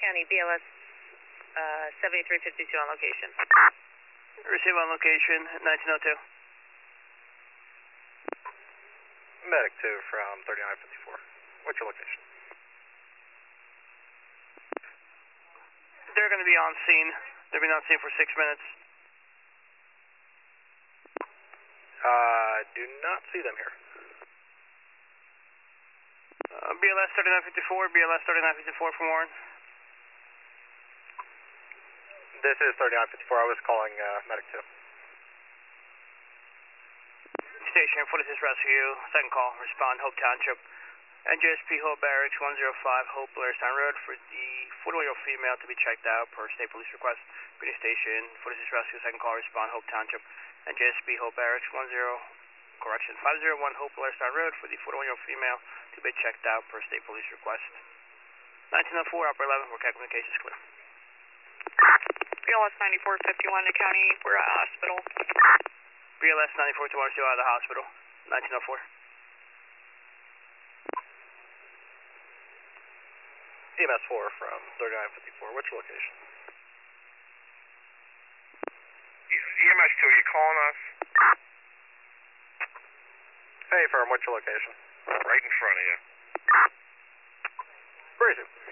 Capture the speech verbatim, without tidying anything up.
County, B L S uh, seventy-three fifty-two on location. Receive on location, nineteen oh two. Medic two from thirty-nine fifty-four. What's your location? They're going to be on scene. They've been on scene for six minutes. Uh, do not see them here. Uh, B L S thirty-nine fifty-four, B L S thirty-nine fifty-four from Warren. This is thirty-nine fifty-four. I was calling uh, Medic two. Station, Foote Assist Rescue, second call, respond, Hope Township. N J S P Hope Barracks, one oh five Hope Blairstown Road for the forty-one-year-old female to be checked out per state police request. Radio Station, Foote Assist Rescue, second call, respond, Hope Township. N J S P Hope Barracks, one zero, correction, five oh one Hope Blairstown Road for the forty-one-year-old female to be checked out per state police request. nineteen oh four, Operator eleven, Work communications clear. B L S ninety-four fifty-one to County, we're at hospital. B L S ninety-four two one two out of the hospital, nineteen oh four. E M S four from thirty-nine fifty-four. What's your location? E M S two, are you calling us? Hey, firm, what's your location? Right in front of you. Where is it?